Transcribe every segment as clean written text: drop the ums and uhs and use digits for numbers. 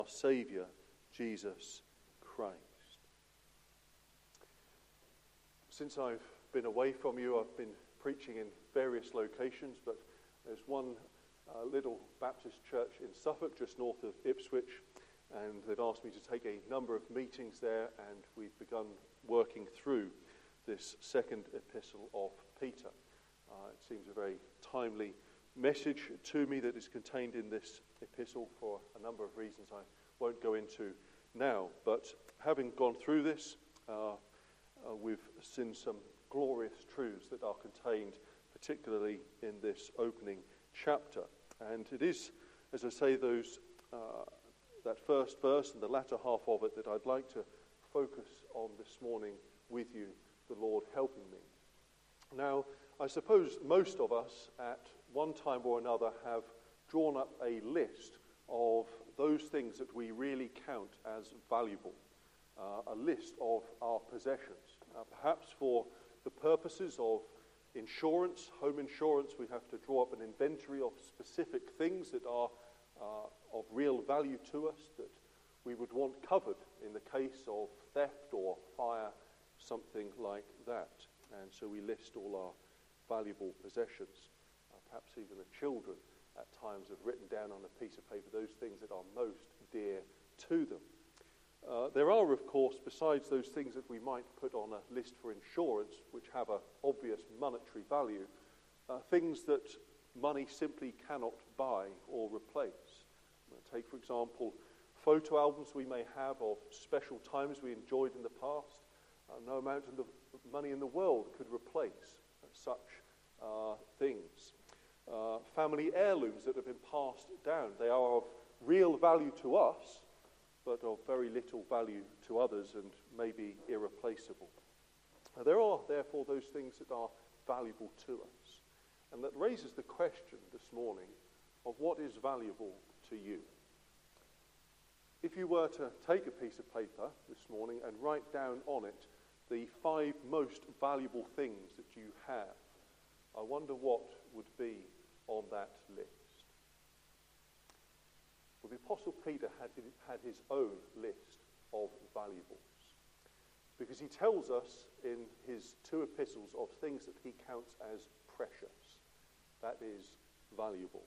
our Saviour, Jesus Christ. Since I've been away from you, I've been preaching in various locations, but there's one little Baptist church in Suffolk, just north of Ipswich, and they've asked me to take a number of meetings there, and we've begun working through this second epistle of Peter. It seems a very timely message to me that is contained in this epistle for a number of reasons I won't go into now. But having gone through this, we've seen some glorious truths that are contained particularly in this opening chapter. And it is, as I say, that first verse and the latter half of it that I'd like to focus on this morning with you, the Lord helping me. Now, I suppose most of us at one time or another have drawn up a list of those things that we really count as valuable, a list of our possessions. Perhaps for the purposes of insurance, home insurance, we have to draw up an inventory of specific things that are of real value to us that we would want covered in the case of theft or fire, something like that. And so we list all our valuable possessions. Perhaps even the children at times have written down on a piece of paper those things that are most dear to them. There are, of course, besides those things that we might put on a list for insurance, which have an obvious monetary value, things that money simply cannot buy or replace. Take, for example, photo albums we may have of special times we enjoyed in the past. No amount of money in the world could replace such things. Family heirlooms that have been passed down. They are of real value to us, but of very little value to others and maybe irreplaceable. There are, therefore, those things that are valuable to us. And that raises the question this morning of what is valuable to you. If you were to take a piece of paper this morning and write down on it the 5 most valuable things that you have, I wonder what would be on that list. Well, the Apostle Peter had his own list of valuables, because he tells us in his 2 epistles of things that he counts as precious. That is valuable.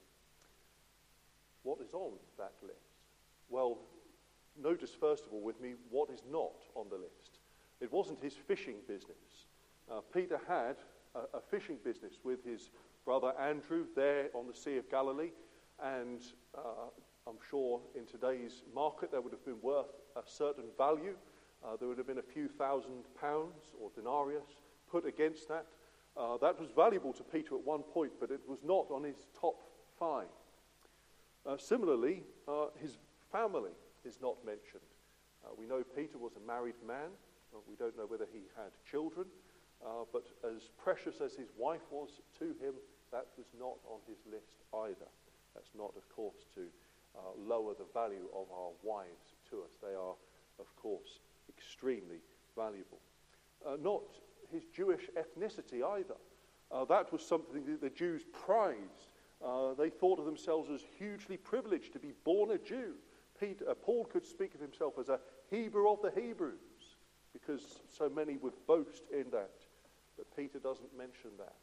What is on that list? Well, notice first of all with me what is not on the list. It wasn't his fishing business. Peter had a fishing business with his brother Andrew there on the Sea of Galilee, and I'm sure in today's market that would have been worth a certain value. There would have been a few £1,000 or denarius put against that. That was valuable to Peter at one point, but it was not on his top 5. Similarly, his family is not mentioned. We know Peter was a married man. We don't know whether he had children, but as precious as his wife was to him, that was not on his list either. That's not, of course, to lower the value of our wives to us. They are, of course, extremely valuable. Not his Jewish ethnicity either. That was something that the Jews prized. They thought of themselves as hugely privileged to be born a Jew. Paul could speak of himself as a Hebrew of the Hebrews, because so many would boast in that. But Peter doesn't mention that.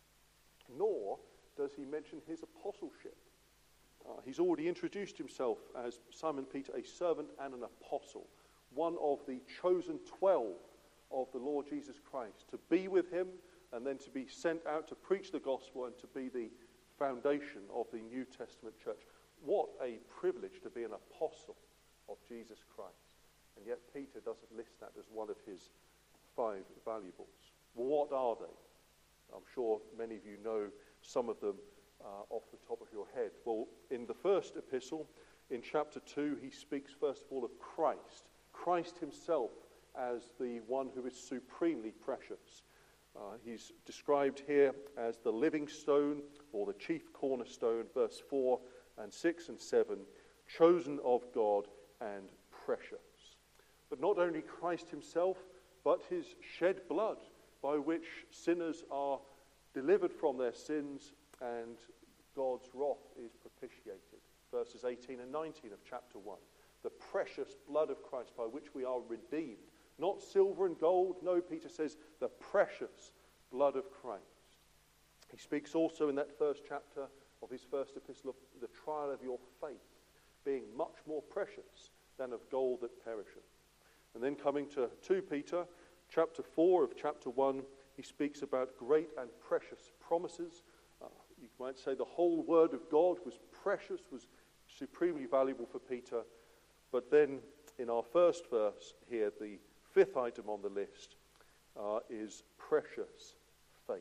Nor does he mention his apostleship. He's already introduced himself as Simon Peter, a servant and an apostle, one of the chosen 12 of the Lord Jesus Christ, to be with him and then to be sent out to preach the gospel and to be the foundation of the New Testament church. What a privilege to be an apostle of Jesus Christ. And yet Peter doesn't list that as one of his 5 valuables. Well, what are they? I'm sure many of you know some of them off the top of your head. Well, in the first epistle, in chapter 2, he speaks first of all of Christ himself as the one who is supremely precious. He's described here as the living stone, or the chief cornerstone, verse 4 and 6 and 7, chosen of God and precious. But not only Christ himself, but his shed blood, by which sinners are delivered from their sins and God's wrath is propitiated. Verses 18 and 19 of chapter 1. the precious blood of Christ by which we are redeemed. Not silver and gold, no, Peter says, the precious blood of Christ. He speaks also in that first chapter of his first epistle of the trial of your faith being much more precious than of gold that perisheth. And then coming to 2 Peter, chapter 4 of chapter 1, he speaks about great and precious promises. You might say the whole word of God was precious, was supremely valuable for Peter. But then in our first verse here, the fifth item on the list is precious faith.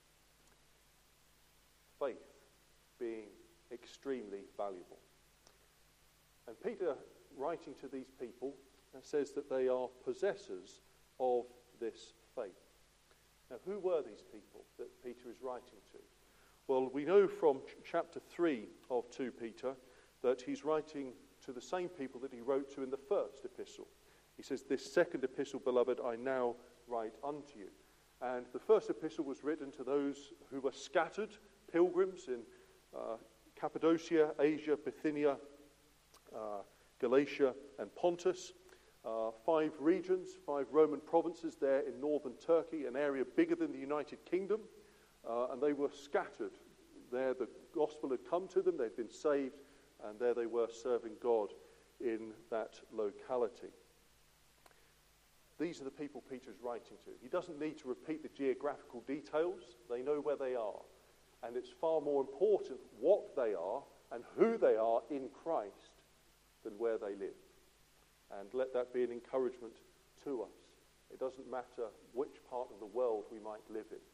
Faith being extremely valuable. And Peter, writing to these people, says that they are possessors of this faith. Now, who were these people that Peter is writing to? Well, we know from chapter 3 of 2 Peter that he's writing to the same people that he wrote to in the first epistle. He says, this second epistle, beloved, I now write unto you. And the first epistle was written to those who were scattered pilgrims in Cappadocia, Asia, Bithynia, Galatia, and Pontus. 5 regions, 5 Roman provinces there in northern Turkey, an area bigger than the United Kingdom. And they were scattered. There the gospel had come to them, they'd been saved, and there they were serving God in that locality. These are the people Peter's writing to. He doesn't need to repeat the geographical details. They know where they are. And it's far more important what they are and who they are in Christ than where they live. And let that be an encouragement to us. It doesn't matter which part of the world we might live in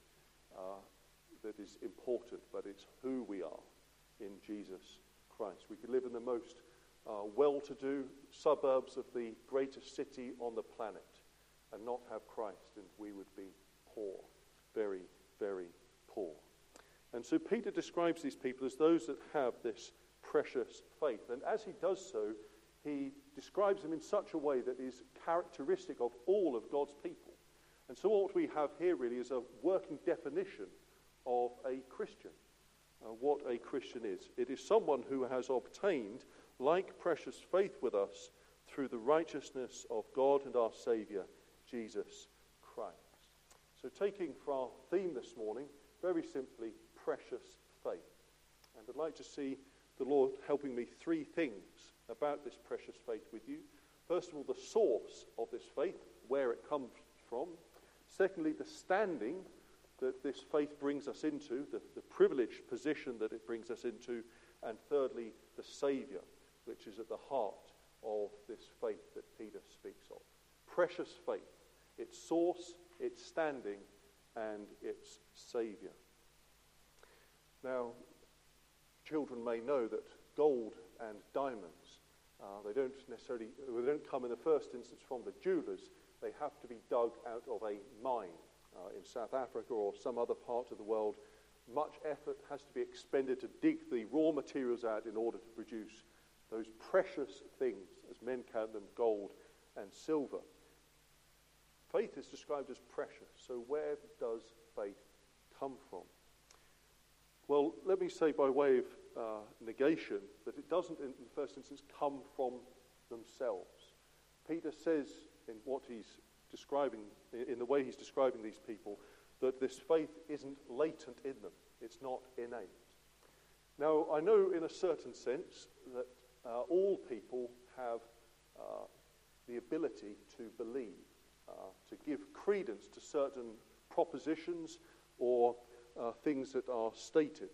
that is important, but it's who we are in Jesus Christ. We could live in the most well-to-do suburbs of the greatest city on the planet and not have Christ, and we would be poor, very, very poor. And so Peter describes these people as those that have this precious faith. And as he does so, he describes them in such a way that is characteristic of all of God's people. And so what we have here really is a working definition of a Christian. What a Christian is. It is someone who has obtained like precious faith with us through the righteousness of God and our Saviour, Jesus Christ. So taking for our theme this morning, very simply, precious faith. And I'd like to see the Lord helping me 3 things about this precious faith with you. First of all, the source of this faith, where it comes from. Secondly, the standing that this faith brings us into, the privileged position that it brings us into. And thirdly, the Saviour, which is at the heart of this faith that Peter speaks of. Precious faith, its source, its standing, and its Saviour. Now, children may know that gold and diamonds, they don't come in the first instance from the jewellers. They have to be dug out of a mine in South Africa or some other part of the world. Much effort has to be expended to dig the raw materials out in order to produce those precious things, as men count them, gold and silver. Faith is described as precious. So where does faith come from? Well, let me say by way of negation that it doesn't, in the first instance, come from themselves. Peter says in what he's describing, in the way he's describing these people, that this faith isn't latent in them. It's not innate. Now, I know in a certain sense that all people have the ability to believe, to give credence to certain propositions or things that are stated.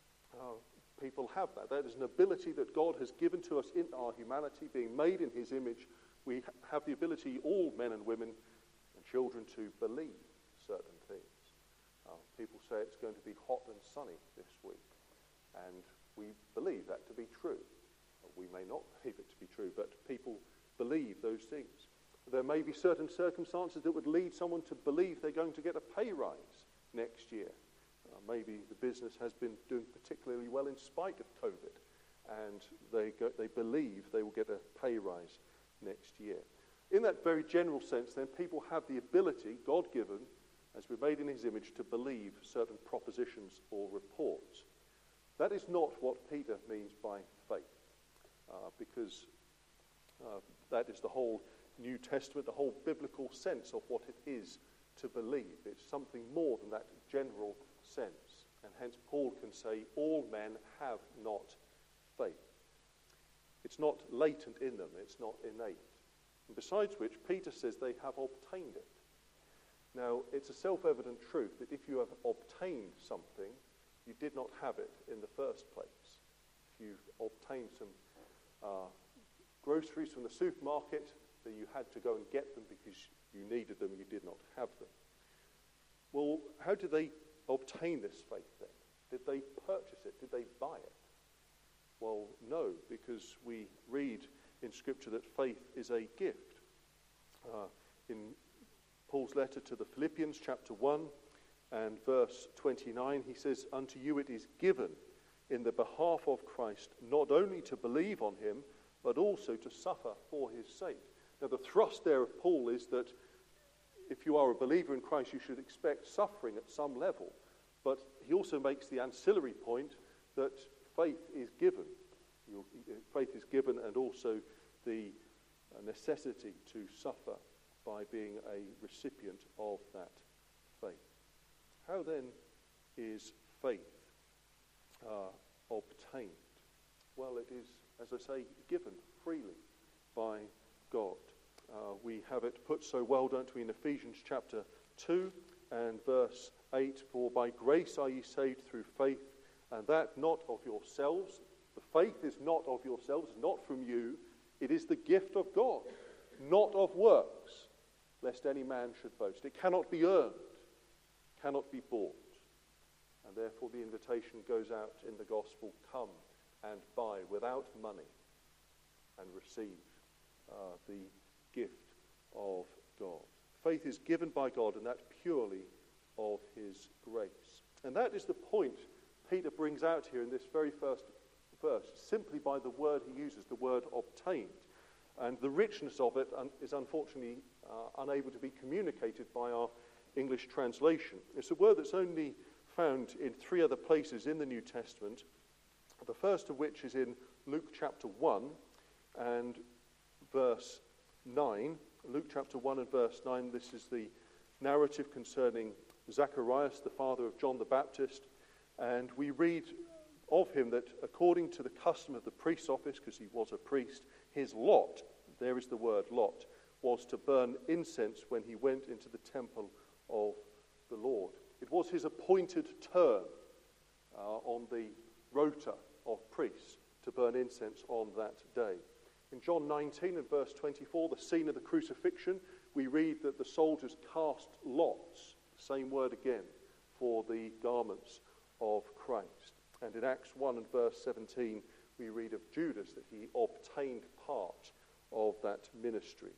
People have that. That is an ability that God has given to us in our humanity, being made in his image. We have the ability, all men and women and children, to believe certain things. People say it's going to be hot and sunny this week, and we believe that to be true. We may not believe it to be true, but people believe those things. There may be certain circumstances that would lead someone to believe they're going to get a pay rise next year. Maybe the business has been doing particularly well in spite of COVID, and they believe they will get a pay rise next year. In that very general sense, then, people have the ability, God-given, as we're made in his image, to believe certain propositions or reports. That is not what Peter means by faith, because That is the whole New Testament, the whole biblical sense of what it is to believe. It's something more than that general sense. And hence Paul can say, all men have not faith. It's not latent in them, it's not innate. And besides which, Peter says they have obtained it. Now, it's a self-evident truth that if you have obtained something, you did not have it in the first place. If you've obtained some groceries from the supermarket, that you had to go and get them because you needed them, you did not have them. Well, how did they obtain this faith then? Did they purchase it? Did they buy it? Well, no, because we read in Scripture that faith is a gift. In Paul's letter to the Philippians, chapter 1 and verse 29, he says, "Unto you it is given in the behalf of Christ, not only to believe on him, but also to suffer for his sake." Now, the thrust there of Paul is that if you are a believer in Christ, you should expect suffering at some level. But he also makes the ancillary point that faith is given. Faith is given, and also the necessity to suffer by being a recipient of that faith. How then is faith obtained? Well, it is, as I say, given freely by God. We have it put so well, don't we, in Ephesians chapter 2 and verse 8, "For by grace are ye saved through faith, and that not of yourselves." The faith is not of yourselves, not from you. It is the gift of God, not of works, lest any man should boast. It cannot be earned, cannot be bought. And therefore the invitation goes out in the gospel, come and buy without money and receive the gift of God. Faith is given by God, and that purely of his grace. And that is the point Peter brings out here in this very first verse, simply by the word he uses, the word obtained. And the richness of it is unfortunately unable to be communicated by our English translation. It's a word that's only found in 3 other places in the New Testament, the first of which is in Luke chapter 1 and verse 9. Luke chapter 1 and verse 9, this is the narrative concerning Zacharias, the father of John the Baptist. And we read of him that according to the custom of the priest's office, because he was a priest, his lot, there is the word lot, was to burn incense when he went into the temple of the Lord. It was his appointed turn on the rota of priests to burn incense on that day. In John 19 and verse 24, the scene of the crucifixion, we read that the soldiers cast lots, same word again, for the garments of Christ. And in Acts 1 and verse 17, we read of Judas, that he obtained part of that ministry.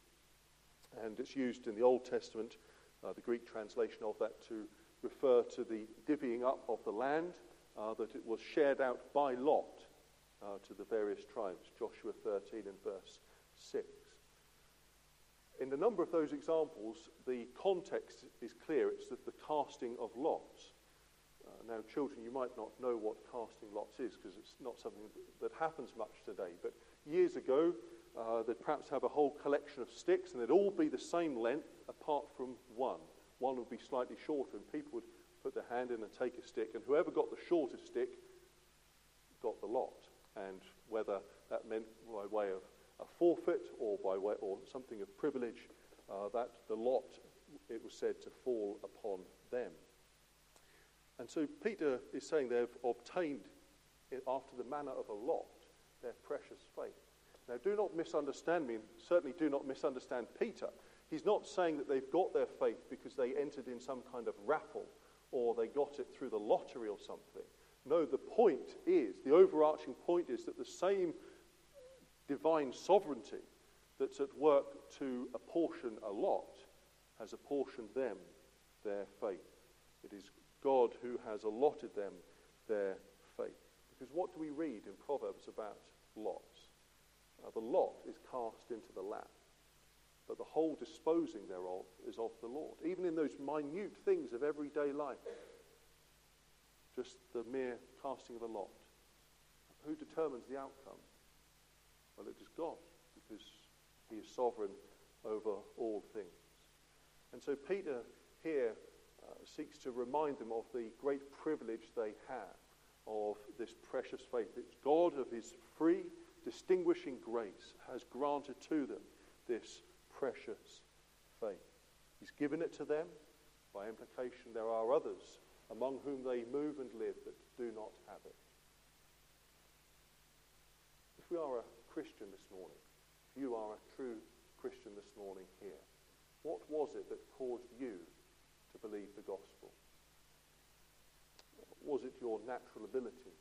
And it's used in the Old Testament, the Greek translation of that, to refer to the divvying up of the land, that it was shared out by lot to the various tribes, Joshua 13 and verse 6. In a number of those examples, the context is clear. It's the casting of lots. Now, children, you might not know what casting lots is, because it's not something that happens much today. But years ago, they'd perhaps have a whole collection of sticks, and they'd all be the same length apart from one. One would be slightly shorter, and people would put their hand in and take a stick, and whoever got the shortest stick got the lot. And whether that meant by way of a forfeit or by way or something of privilege, that the lot, it was said, to fall upon them. And so Peter is saying they've obtained, after the manner of a lot, their precious faith. Now, do not misunderstand me, and certainly do not misunderstand Peter. He's not saying that they've got their faith because they entered in some kind of raffle or they got it through the lottery or something. No, the point is, the overarching point is that the same divine sovereignty that's at work to apportion a lot has apportioned them their faith. It is God who has allotted them their faith. Because what do we read in Proverbs about lots? The lot is cast into the lap, but the whole disposing thereof is of the Lord. Even in those minute things of everyday life, just the mere casting of a lot. Who determines the outcome? Well, it is God, because He is sovereign over all things. And so Peter here seeks to remind them of the great privilege they have of this precious faith. That God, of his free, distinguishing grace, has granted to them this precious faith. He's given it to them. By implication, there are others among whom they move and live that do not have it. If we are a Christian this morning, if you are a true Christian this morning here, what was it that caused you to believe the gospel? Was it your natural ability?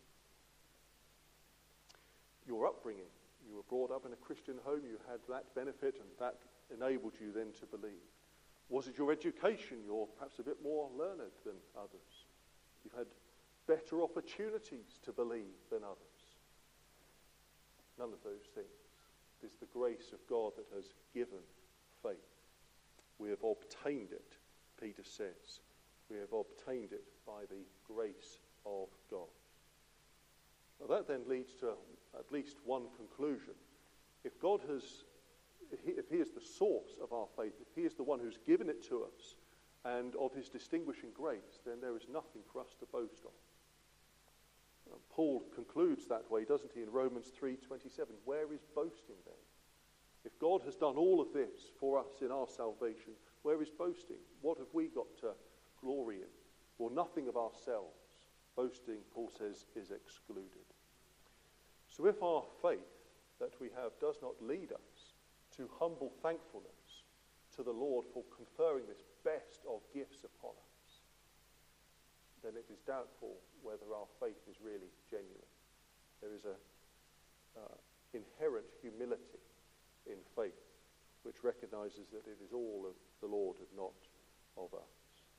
Your upbringing? You were brought up in a Christian home, you had that benefit, and that enabled you then to believe. Was it your education? You're perhaps a bit more learned than others. You've had better opportunities to believe than others. None of those things. It is the grace of God that has given faith. We have obtained it, Peter says. We have obtained it by the grace of God. Now that then leads to at least one conclusion. If he is the source of our faith, if he is the one who's given it to us, and of his distinguishing grace, then there is nothing for us to boast of. Paul concludes that way, doesn't he, in Romans 3:27. Where is boasting then? If God has done all of this for us in our salvation, where is boasting? What have we got to glory in? Well, nothing of ourselves. Boasting, Paul says, is excluded. So if our faith that we have does not lead us to humble thankfulness to the Lord for conferring this best of gifts upon us, then it is doubtful whether our faith is really genuine. There is an inherent humility in faith which recognizes that it is all of the Lord and not of us.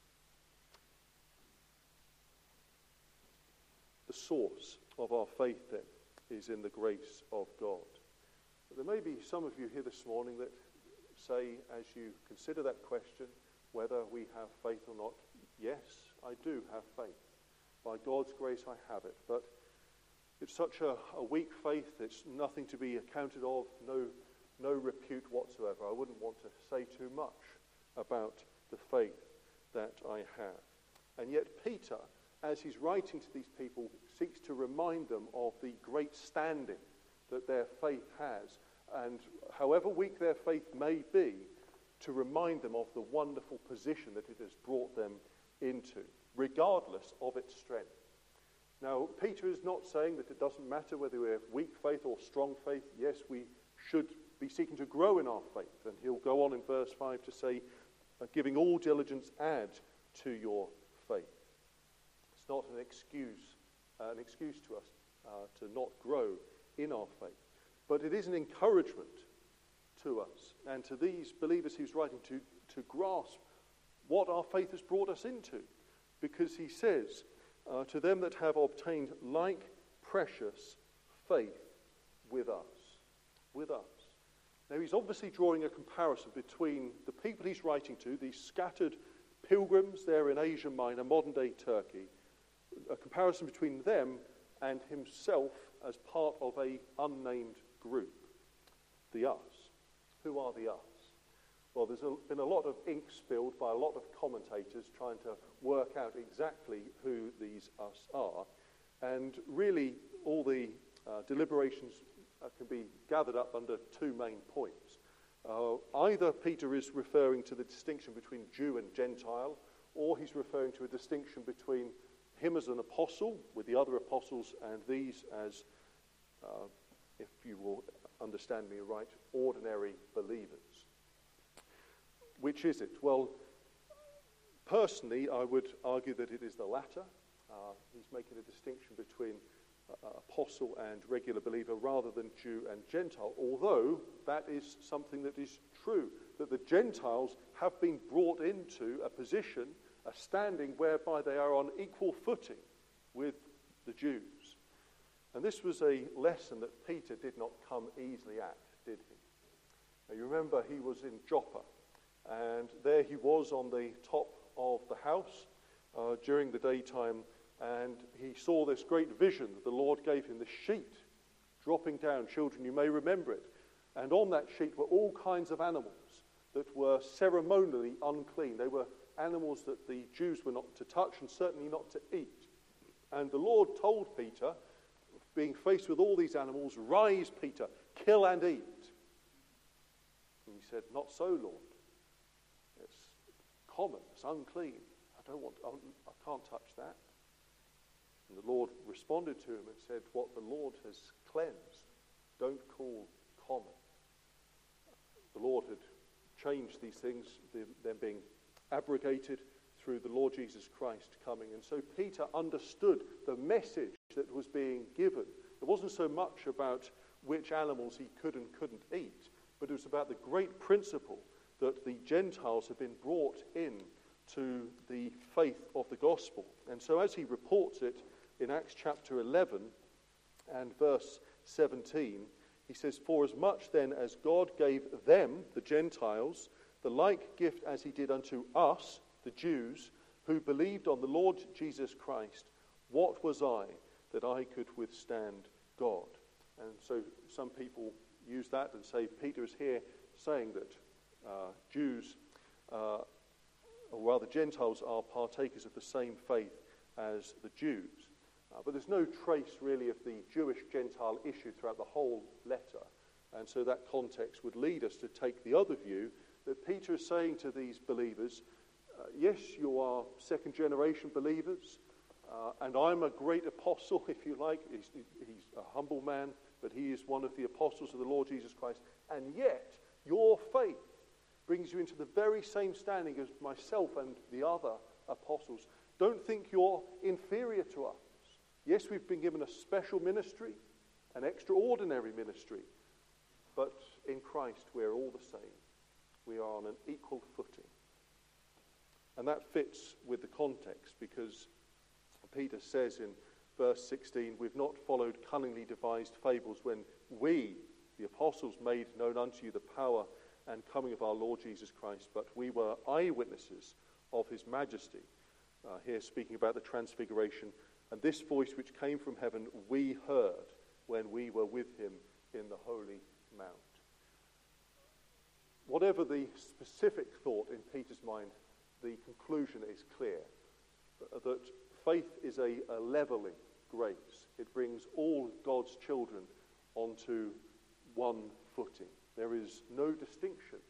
The source of our faith then is in the grace of God. But there may be some of you here this morning that say, as you consider that question, whether we have faith or not, yes, I do have faith. By God's grace I have it. But it's such a weak faith, it's nothing to be accounted of, no repute whatsoever. I wouldn't want to say too much about the faith that I have. And yet Peter, as he's writing to these people, seeks to remind them of the great standing that their faith has, and however weak their faith may be, to remind them of the wonderful position that it has brought them into, regardless of its strength. Now, Peter is not saying that it doesn't matter whether we have weak faith or strong faith. Yes, we should be seeking to grow in our faith. And he'll go on in verse 5 to say, giving all diligence, add to your faith. It's not an excuse to us to not grow in our faith. But it is an encouragement to us and to these believers he's writing to grasp what our faith has brought us into. Because he says, to them that have obtained like precious faith with us. With us. Now he's obviously drawing a comparison between the people he's writing to, these scattered pilgrims there in Asia Minor, modern-day Turkey, a comparison between them and himself as part of a unnamed group, the us. Who are the us? Well, there's been a lot of ink spilled by a lot of commentators trying to work out exactly who these us are, and really all the deliberations can be gathered up under two main points. Either Peter is referring to the distinction between Jew and Gentile, or he's referring to a distinction between him as an apostle with the other apostles and these as, if you will understand me right, ordinary believers. Which is it? Well, personally, I would argue that it is the latter. He's making a distinction between apostle and regular believer rather than Jew and Gentile, although that is something that is true, that the Gentiles have been brought into a position, a standing whereby they are on equal footing with the Jews. And this was a lesson that Peter did not come easily at, did he? Now, you remember he was in Joppa, and there he was on the top of the house during the daytime, and he saw this great vision that the Lord gave him, the sheet dropping down. Children, you may remember it. And on that sheet were all kinds of animals that were ceremonially unclean. They were animals that the Jews were not to touch and certainly not to eat. And the Lord told Peter, being faced with all these animals, "Rise, Peter, kill and eat." And he said, "Not so, Lord. It's common, it's unclean. I can't touch that." And the Lord responded to him and said, "What the Lord has cleansed, don't call common." The Lord had changed these things, them being abrogated through the Lord Jesus Christ coming. And so Peter understood the message that was being given. It wasn't so much about which animals he could and couldn't eat, but it was about the great principle that the Gentiles had been brought in to the faith of the gospel. And so as he reports it in Acts chapter 11 and verse 17, he says, "For as much then as God gave them, the Gentiles, the like gift as he did unto us, the Jews, who believed on the Lord Jesus Christ, what was I that I could withstand God?" And so some people use that and say Peter is here saying that Jews, or rather Gentiles, are partakers of the same faith as the Jews. But there's no trace really of the Jewish-Gentile issue throughout the whole letter. And so that context would lead us to take the other view that Peter is saying to these believers, yes, you are second-generation believers, and I'm a great apostle, if you like. He's a humble man, but he is one of the apostles of the Lord Jesus Christ. And yet, your faith brings you into the very same standing as myself and the other apostles. Don't think you're inferior to us. Yes, we've been given a special ministry, an extraordinary ministry, but in Christ we're all the same. We are on an equal footing. And that fits with the context, because Peter says in verse 16, "We've not followed cunningly devised fables when we, the apostles, made known unto you the power and coming of our Lord Jesus Christ, but we were eyewitnesses of his majesty." Here speaking about the transfiguration. "And this voice which came from heaven we heard when we were with him in the holy mount." Whatever the specific thought in Peter's mind, the conclusion is clear. That faith is a leveling grace. It brings all God's children onto one footing. There is no distinction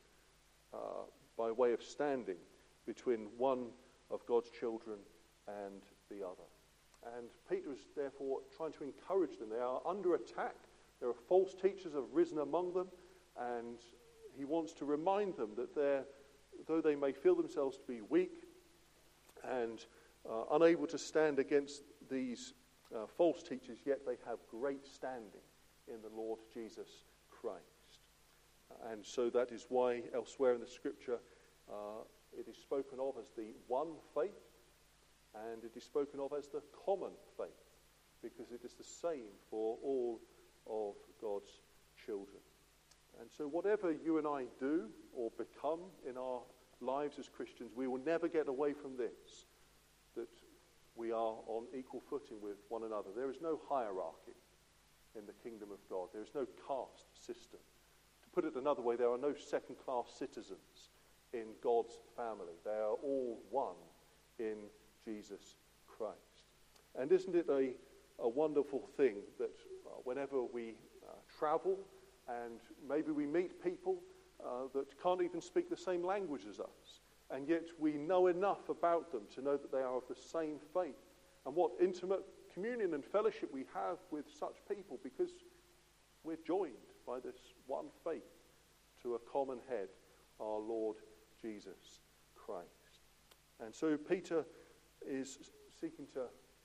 by way of standing between one of God's children and the other. And Peter is therefore trying to encourage them. They are under attack. There are false teachers have risen among them, and he wants to remind them that though they may feel themselves to be weak and unable to stand against these false teachers, yet they have great standing in the Lord Jesus Christ. And so that is why elsewhere in the Scripture it is spoken of as the one faith, and it is spoken of as the common faith, because it is the same for all of God's children. And so whatever you and I do or become in our lives as Christians, we will never get away from this, that we are on equal footing with one another. There is no hierarchy in the kingdom of God. There is no caste system. To put it another way, there are no second-class citizens in God's family. They are all one in Jesus Christ. And isn't it a wonderful thing that whenever we travel and maybe we meet people that can't even speak the same language as us, and yet we know enough about them to know that they are of the same faith, and what intimate communion and fellowship we have with such people, because we're joined by this one faith to a common head, our Lord Jesus Christ. And so Peter is seeking to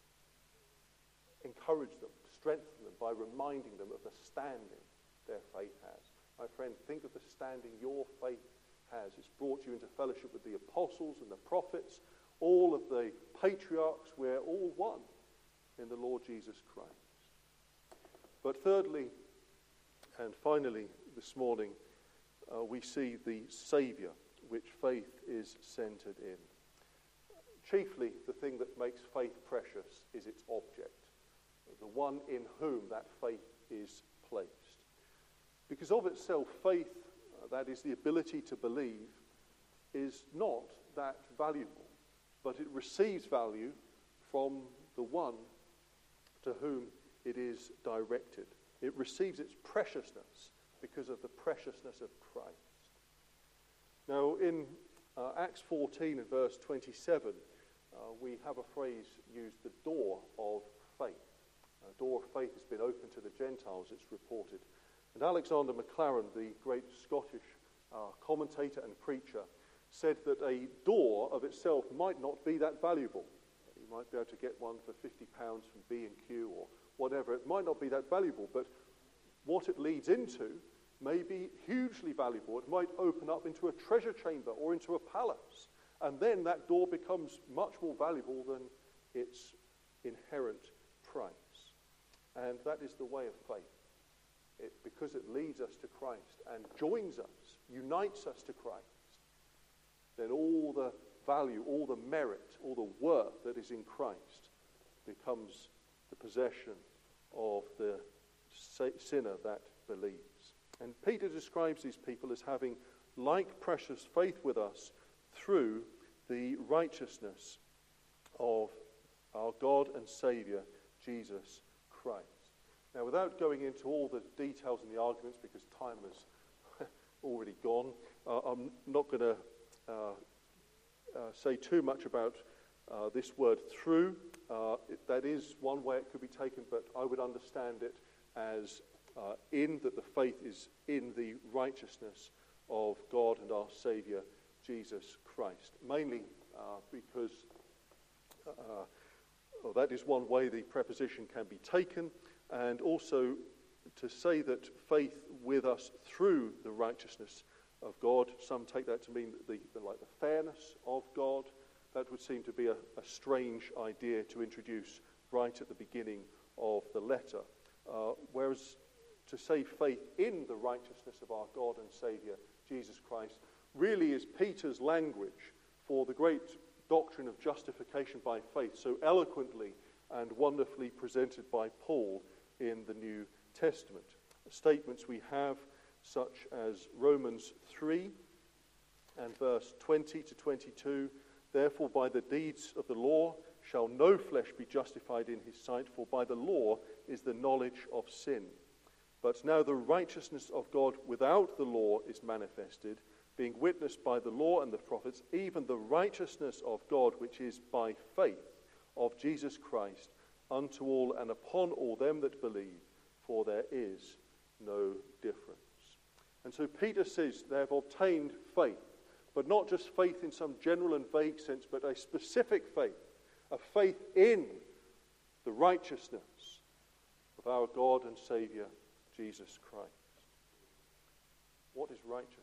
encourage them, strengthen them by reminding them of the standing their faith has. My friend, think of the standing your faith has. It's brought you into fellowship with the apostles and the prophets, all of the patriarchs. We're all one in the Lord Jesus Christ. But thirdly and finally this morning, we see the Saviour, which faith is centred in. Chiefly, the thing that makes faith precious is its object, the one in whom that faith is placed. Because of itself, faith, that is the ability to believe, is not that valuable, but it receives value from the one to whom it is directed. It receives its preciousness because of the preciousness of Christ. Now, in Acts 14 and verse 27, we have a phrase used, the door of faith. The door of faith has been opened to the Gentiles, it's reported. And Alexander MacLaren, the great Scottish commentator and preacher, said that a door of itself might not be that valuable. You might be able to get one for £50 from B&Q or whatever. It might not be that valuable, but what it leads into may be hugely valuable. It might open up into a treasure chamber or into a palace. And then that door becomes much more valuable than its inherent price. And that is the way of faith. Because it leads us to Christ and joins us, unites us to Christ, then all the value, all the merit, all the worth that is in Christ becomes the possession of the sinner that believes. And Peter describes these people as having like precious faith with us through the righteousness of our God and Saviour, Jesus Christ. Now, without going into all the details and the arguments, because time has already gone, I'm not going to say too much about this word through. That is one way it could be taken, but I would understand it as in, that the faith is in the righteousness of God and our Saviour, Jesus Christ. Mainly because that is one way the preposition can be taken, and also to say that faith with us through the righteousness of God. Some take that to mean the fairness of God. That would seem to be a strange idea to introduce right at the beginning of the letter. Whereas to say faith in the righteousness of our God and Saviour, Jesus Christ, really is Peter's language for the great doctrine of justification by faith, so eloquently and wonderfully presented by Paul in the New Testament. Statements we have, such as Romans 3 and verse 20 to 22, therefore by the deeds of the law shall no flesh be justified in his sight, for by the law is the knowledge of sin. But now the righteousness of God without the law is manifested, being witnessed by the law and the prophets, even the righteousness of God which is by faith of Jesus Christ, unto all and upon all them that believe, for there is no difference. And so Peter says they have obtained faith, but not just faith in some general and vague sense, but a specific faith, a faith in the righteousness of our God and Saviour, Jesus Christ. What is righteousness?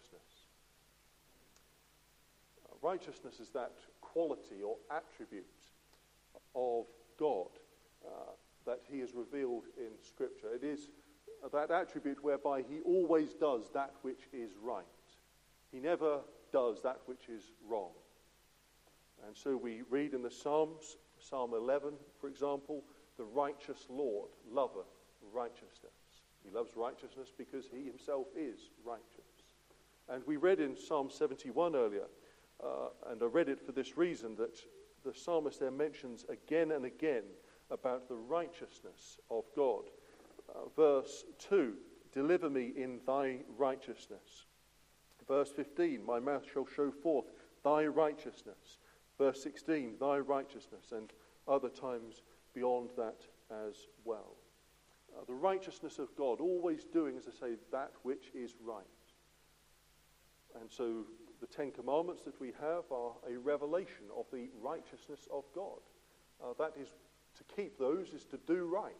Righteousness is that quality or attribute of God that he has revealed in Scripture. It is that attribute whereby he always does that which is right. He never does that which is wrong. And so we read in the Psalms, Psalm 11, for example, the righteous Lord loveth righteousness. He loves righteousness because he himself is righteous. And we read in Psalm 71 earlier, and I read it for this reason, that the psalmist there mentions again and again about the righteousness of God. Verse 2, deliver me in thy righteousness. Verse 15, my mouth shall show forth thy righteousness. Verse 16, thy righteousness, and other times beyond that as well. The righteousness of God, always doing, as I say, that which is right. And so the Ten Commandments that we have are a revelation of the righteousness of God. That is, to keep those is to do right.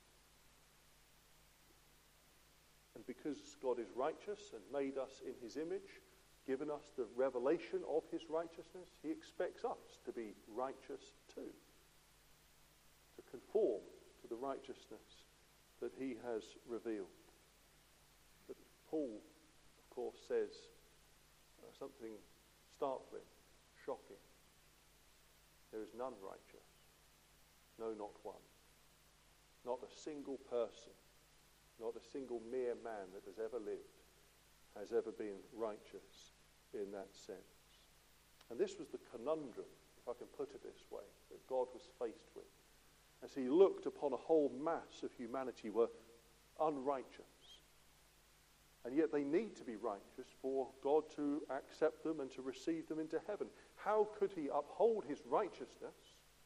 And because God is righteous and made us in his image, given us the revelation of his righteousness, he expects us to be righteous too, to conform to the righteousness that he has revealed. But Paul, of course, says something startling, shocking. There is none righteous, no, not one. Not a single person Not a single mere man that has ever lived has ever been righteous in that sense. And this was the conundrum, if I can put it this way, that God was faced with as he looked upon a whole mass of humanity were unrighteous. And yet they need to be righteous for God to accept them and to receive them into heaven. How could he uphold his righteousness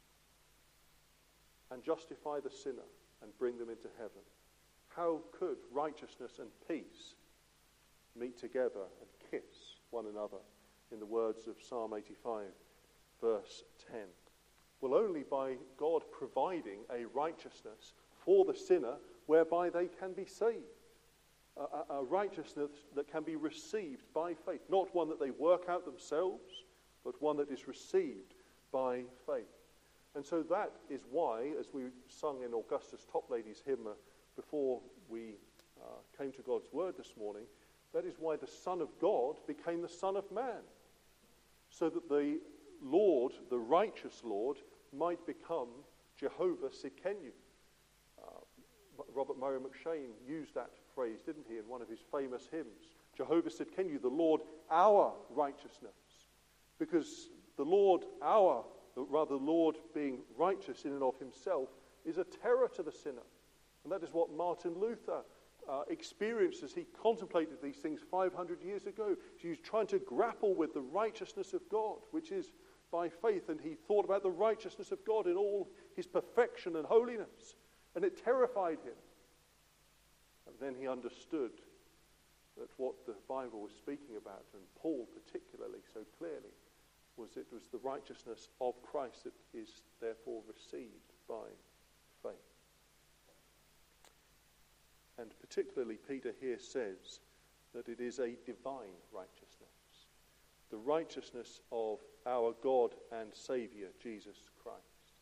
and justify the sinner and bring them into heaven? How could righteousness and peace meet together and kiss one another, in the words of Psalm 85, verse 10? Well, only by God providing a righteousness for the sinner whereby they can be saved. A righteousness that can be received by faith. Not one that they work out themselves, but one that is received by faith. And so that is why, as we sung in Augustus Toplady's hymn before we came to God's word this morning, that is why the Son of God became the Son of Man. So that the Lord, the righteous Lord, might become Jehovah Sidkenu. Robert Murray McShane used that phrase, didn't he, in one of his famous hymns? Jehovah Sidkenu, the Lord, our righteousness. Because the Lord, the Lord being righteous in and of himself, is a terror to the sinner. And that is what Martin Luther experienced as he contemplated these things 500 years ago. He was trying to grapple with the righteousness of God, which is by faith, and he thought about the righteousness of God in all his perfection and holiness, and it terrified him. And then he understood that what the Bible was speaking about, and Paul particularly so clearly, was it was the righteousness of Christ that is therefore received by faith. And particularly Peter here says that it is a divine righteousness. The righteousness of our God and Saviour, Jesus Christ.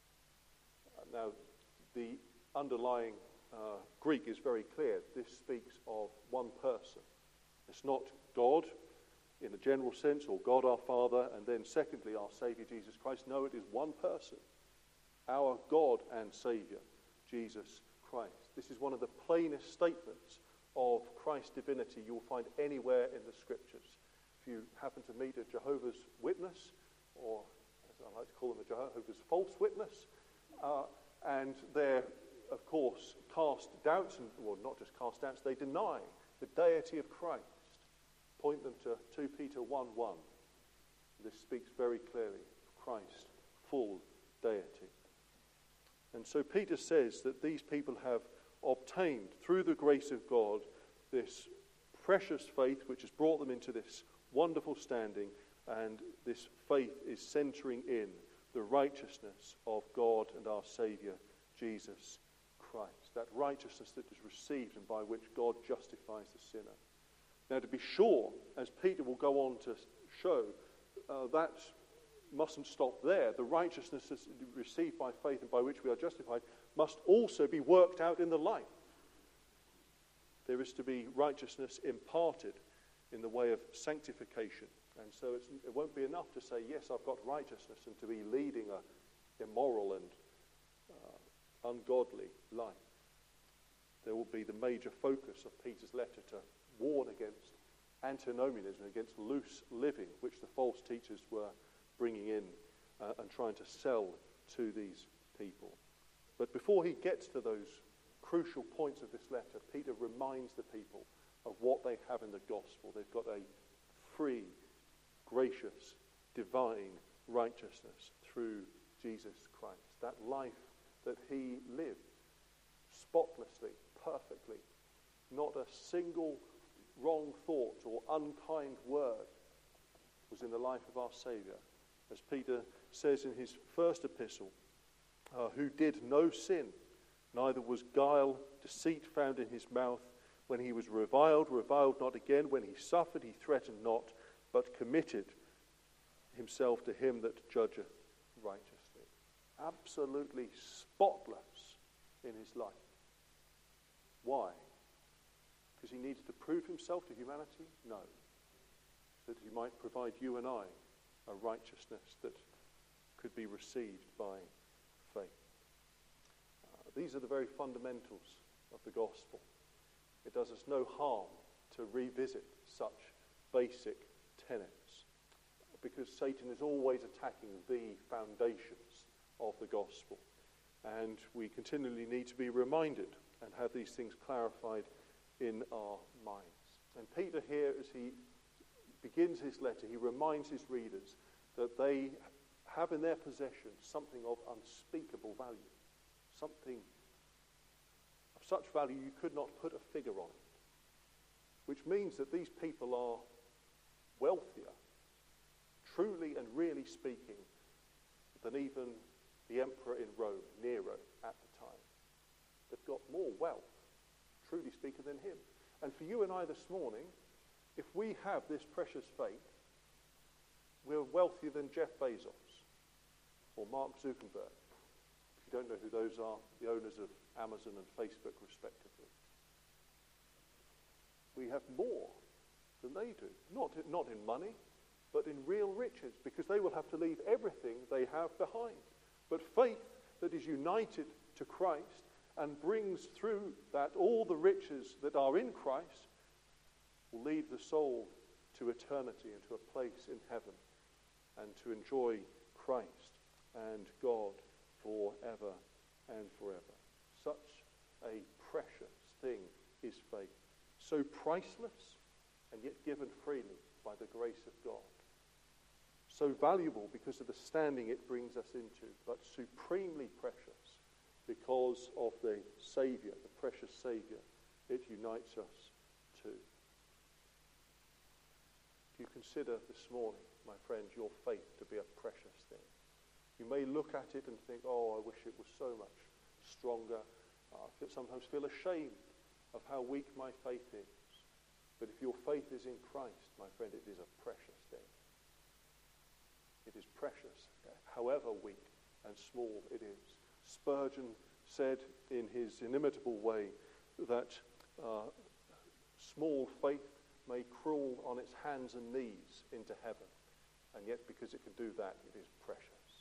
Now, the underlying Greek is very clear. This speaks of one person. It's not God in a general sense, or God our Father, and then secondly our Saviour, Jesus Christ. No, it is one person. Our God and Saviour, Jesus Christ. This is one of the plainest statements of Christ's divinity you'll find anywhere in the Scriptures. If you happen to meet a Jehovah's Witness, or as I like to call them, a Jehovah's false witness, and they're, of course, cast doubts, well, not just cast doubts, they deny the deity of Christ. Point them to 2 Peter 1:1. This speaks very clearly of Christ's full deity. And so Peter says that these people have obtained, through the grace of God, this precious faith which has brought them into this wonderful standing, and this faith is centering in the righteousness of God and our Saviour, Jesus Christ. That righteousness that is received and by which God justifies the sinner. Now, to be sure, as Peter will go on to show, that mustn't stop there. The righteousness that's received by faith and by which we are justified must also be worked out in the life. There is to be righteousness imparted in the way of sanctification. And so it won't be enough to say, yes, I've got righteousness, and to be leading a immoral and ungodly life. There will be the major focus of Peter's letter to warn against antinomianism, against loose living, which the false teachers were bringing in and trying to sell to these people. But before he gets to those crucial points of this letter, Peter reminds the people of what they have in the gospel. They've got a free, gracious, divine righteousness through Jesus Christ. That life that he lived spotlessly, perfectly, not a single wrong thought or unkind word was in the life of our Saviour. As Peter says in his first epistle, who did no sin, neither was guile, deceit found in his mouth. When he was reviled not again. When he suffered, he threatened not, but committed himself to him that judgeth righteously. Absolutely spotless in his life. Why? Because he needed to prove himself to humanity? No. So that he might provide you and I a righteousness that could be received by faith. These are the very fundamentals of the gospel. It does us no harm to revisit such basic tenets, because Satan is always attacking the foundations of the gospel. And we continually need to be reminded and have these things clarified in our minds. And Peter here, as he begins his letter, he reminds his readers that they have in their possession something of unspeakable value, something of such value you could not put a figure on it, which means that these people are wealthier, truly and really speaking, than even the emperor in Rome, Nero, at the time. They've got more wealth, truly speaking, than him. And for you and I this morning, if we have this precious faith, we're wealthier than Jeff Bezos or Mark Zuckerberg. If you don't know who those are, the owners of Amazon and Facebook, respectively. We have more than they do. Not in money, but in real riches, because they will have to leave everything they have behind. But faith that is united to Christ and brings through that all the riches that are in Christ will lead the soul to eternity and to a place in heaven and to enjoy Christ and God forever and forever. Such a precious thing is faith. So priceless and yet given freely by the grace of God. So valuable because of the standing it brings us into, but supremely precious because of the Saviour, the precious Saviour it unites us to. Do you consider this morning, my friend, your faith to be a precious thing? You may look at it and think, oh, I wish it was so much stronger. I sometimes feel ashamed of how weak my faith is. But if your faith is in Christ, my friend, it is a precious thing. It is precious, however weak and small it is. Spurgeon said in his inimitable way that small faith may crawl on its hands and knees into heaven, and yet because it can do that, it is precious.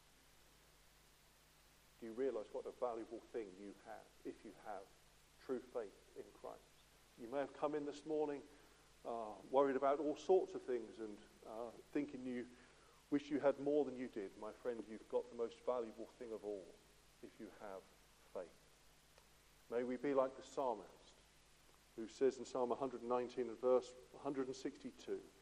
Do you realize what a valuable thing you have if you have true faith in Christ? You may have come in this morning worried about all sorts of things and thinking you wish you had more than you did. My friend, you've got the most valuable thing of all if you have faith. May we be like the psalmist who says in Psalm 119 and verse 162,